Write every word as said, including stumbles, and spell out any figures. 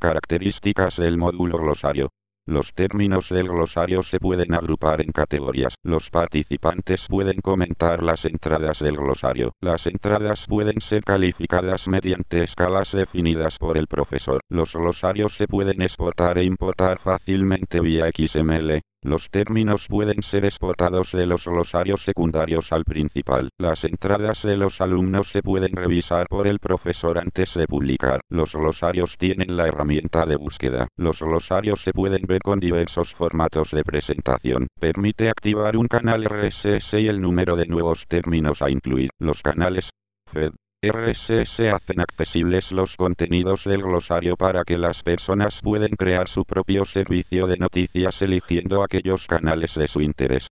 Características del módulo glosario. Los términos del glosario se pueden agrupar en categorías. Los participantes pueden comentar las entradas del glosario. Las entradas pueden ser calificadas mediante escalas definidas por el profesor. Los glosarios se pueden exportar e importar fácilmente vía X M L. Los términos pueden ser exportados de los glosarios secundarios al principal. Las entradas de los alumnos se pueden revisar por el profesor antes de publicar. Los glosarios tienen la herramienta de búsqueda. Los glosarios se pueden ver con diversos formatos de presentación. Permite activar un canal R S S y el número de nuevos términos a incluir. Los canales F E D R S S hacen accesibles los contenidos del glosario para que las personas puedan crear su propio servicio de noticias eligiendo aquellos canales de su interés.